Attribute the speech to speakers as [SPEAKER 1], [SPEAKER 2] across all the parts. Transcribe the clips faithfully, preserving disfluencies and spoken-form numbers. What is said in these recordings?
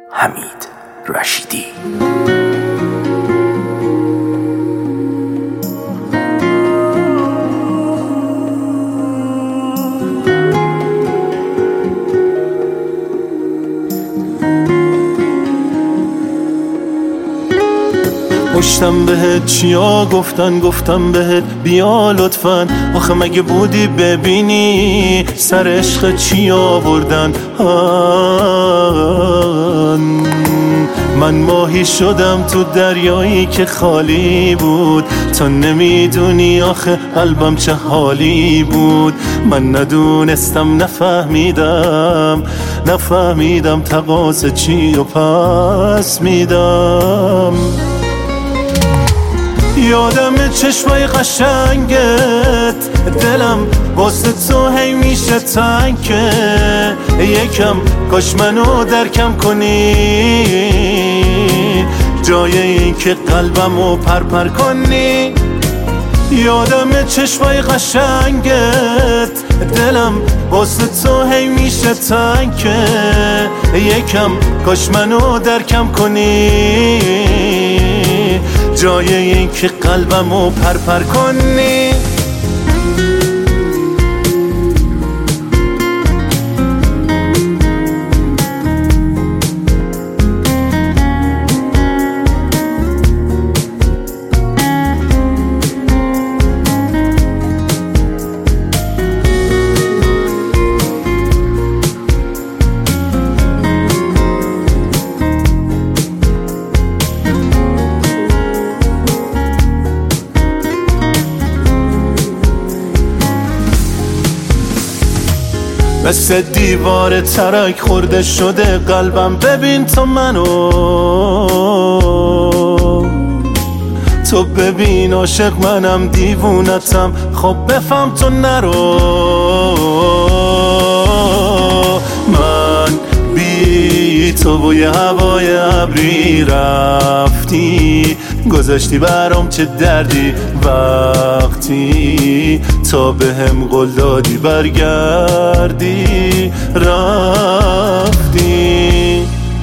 [SPEAKER 1] حمید رشیدی.
[SPEAKER 2] پشتم بهت چیا گفتن گفتم بهت بیا لطفاً، آخه مگه بودی ببینی سر عشق چی آوردن. آن من ماهی شدم تو دریایی که خالی بود، تو نمیدونی آخه قلبم چه حالی بود. من ندونستم نفهمیدم نفهمیدم تقاضا چی و پس میدم. یادم چشمای قشنگت، دلم واسه تو هی میشه تنگه. یکم کاش منو درکم کنی، جای این که قلبمو پرپر کنی. یادم چشمای قشنگت، دلم واسه تو هی میشه تنگه. یکم کاش منو درکم کنی، جای این که قلبمو پرپر کنی. مثل دیوار ترک خورده شده قلبم، ببین تو منو، تو ببین عاشق منم دیوونتم، خب بفهم تو نرو. من بی تو و یه هوای ابری رفتی، گذاشتی برام چه دردی وقتی تا به هم قول دادی برگردی رفتی.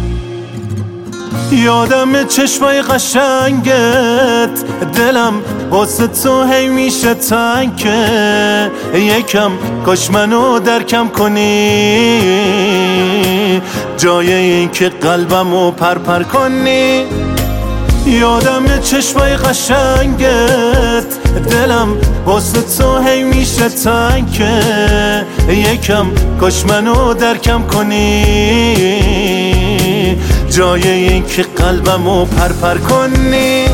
[SPEAKER 2] یادم چشمای قشنگت، دلم واسه تو هی میشه تنگه. یکم کاش منو درکم کنی، جای این که قلبمو پرپر کنی. یادم چشمای قشنگت، دلم واسه تو هی میشه تنگه. یکم کاش منو درکم کنی، جای این که قلبمو پرپر کنی.